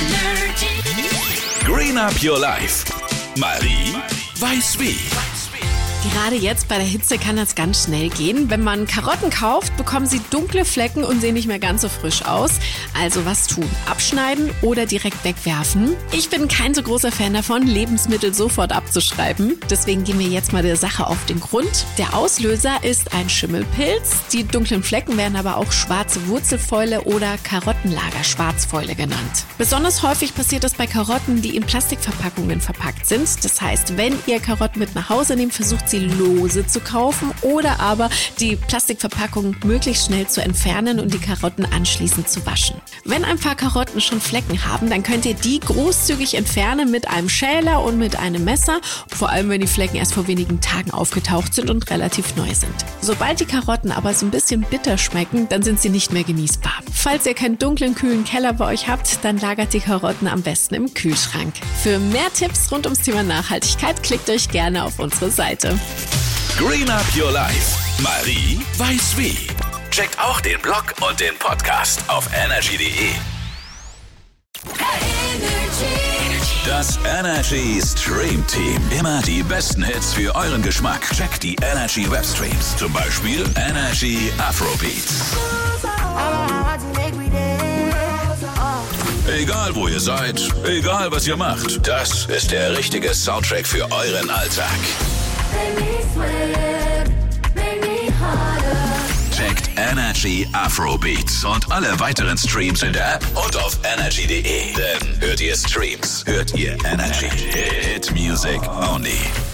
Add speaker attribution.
Speaker 1: Green Up Your Life. Marie weiß wie.
Speaker 2: Gerade jetzt bei der Hitze kann das ganz schnell gehen. Wenn man Karotten kauft, bekommen sie dunkle Flecken und sehen nicht mehr ganz so frisch aus. Also was tun? Abschneiden oder direkt wegwerfen? Ich bin kein so großer Fan davon, Lebensmittel sofort abzuschreiben. Deswegen gehen wir jetzt mal der Sache auf den Grund. Der Auslöser ist ein Schimmelpilz. Die dunklen Flecken werden aber auch schwarze Wurzelfäule oder Karottenlager-Schwarzfäule genannt. Besonders häufig passiert das bei Karotten, die in Plastikverpackungen verpackt sind. Das heißt, wenn ihr Karotten mit nach Hause nehmt, versucht sie lose zu kaufen oder aber die Plastikverpackung möglichst schnell zu entfernen und die Karotten anschließend zu waschen. Wenn ein paar Karotten schon Flecken haben, dann könnt ihr die großzügig entfernen mit einem Schäler und mit einem Messer, vor allem wenn die Flecken erst vor wenigen Tagen aufgetaucht sind und relativ neu sind. Sobald die Karotten aber so ein bisschen bitter schmecken, dann sind sie nicht mehr genießbar. Falls ihr keinen dunklen, kühlen Keller bei euch habt, dann lagert die Karotten am besten im Kühlschrank. Für mehr Tipps rund ums Thema Nachhaltigkeit klickt euch gerne auf unsere Seite.
Speaker 1: Green Up Your Life. Marie weiß wie. Checkt auch den Blog und den Podcast auf energy.de. Das Energy Stream Team. Immer die besten Hits für euren Geschmack. Checkt die Energy Webstreams. Zum Beispiel Energy Afrobeats. Egal wo ihr seid, egal was ihr macht, das ist der richtige Soundtrack für euren Alltag. Checkt Energy Afrobeats und alle weiteren Streams in der App und auf energy.de. Denn hört ihr Streams, hört ihr Energy. Hit Music only.